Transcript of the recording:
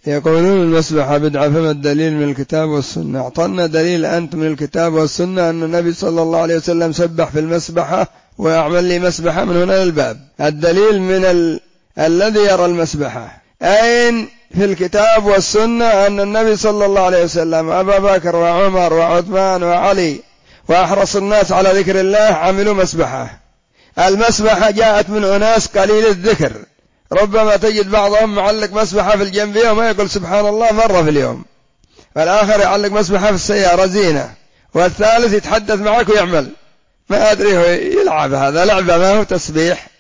يقولون المسبحة بدعة، فما الدليل من الكتاب والسنة؟ اعطنا دليل أنت من الكتاب والسنة أن النبي صلى الله عليه وسلم سبح في المسبحة ويعمل لي مسبحة من هنا للباب. الدليل من الذي يرى المسبحة أين في الكتاب والسنة أن النبي صلى الله عليه وسلم أبا بكر وعمر وعثمان وعلي وأحرص الناس على ذكر الله عملوا مسبحة؟ المسبحة جاءت من أناس قليل الذكر، ربما تجد بعضهم معلق مسبحة في الجنبية وما يقول سبحان الله مرة في اليوم، والآخر يعلق مسبحة في السيارة زينة، والثالث يتحدث معك ويعمل، ما أدري هو يلعب، هذا لعبة ما هو تسبيح.